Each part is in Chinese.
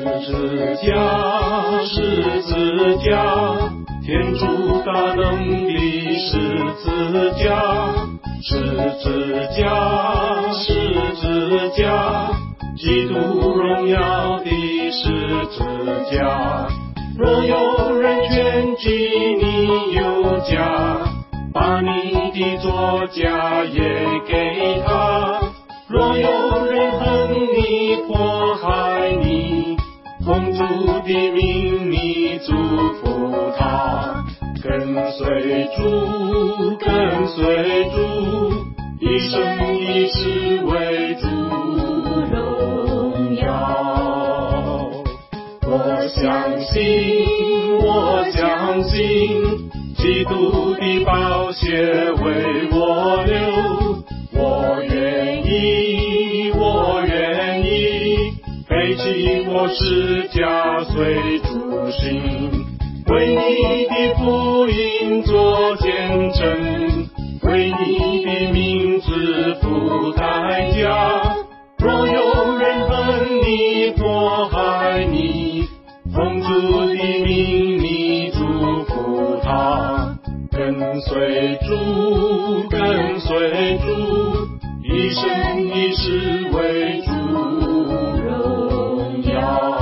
字架，十字架，天主大能的十字架，十字架，十字架，基督荣耀的十字架。若有人劝击你右家，把你的左家也给他；若有人恨你迫害你，奉主的名你祝福他。跟随主，跟随主，一生一世为主荣耀。我相信，我相信，基督的宝血为我流，我愿意，我愿意，背起我十架随主行，为你的福音作见证，为你的名字付代价。若有人恨你迫害你，奉主的名你祝福他。跟随主，跟随主，一生一世为主荣耀。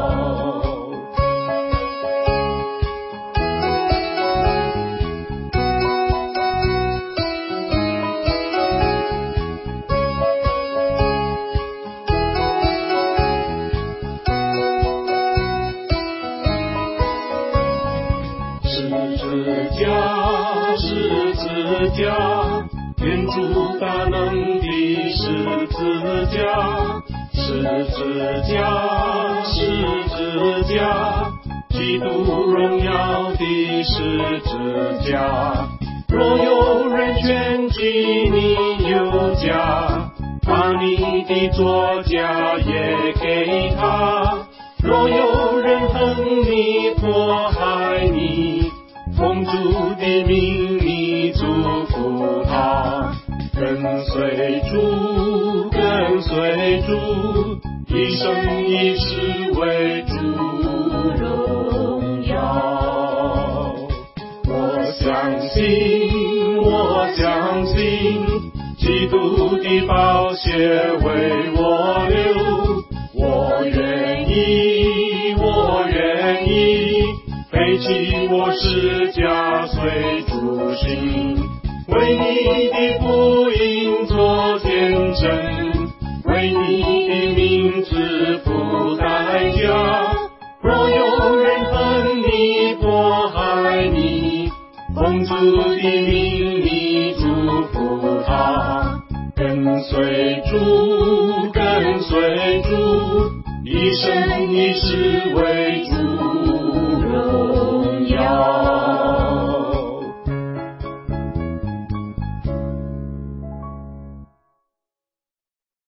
十字架，天主大能的十字架，十字架，十字架，基督荣耀的十字架。若有人劝击你右家，把你的左家也给他；若有人恨你迫害你，奉主的名你祝福他。跟随主，跟随主，一生一世为主荣耀。我相信，我相信，基督的宝血为我流，我愿意，我愿意，背起我十架随主行，为你的福音作见证，为你的名字付代价。若有人恨你迫害你，奉主的名你祝福他。跟随主，跟随主，一生一世为主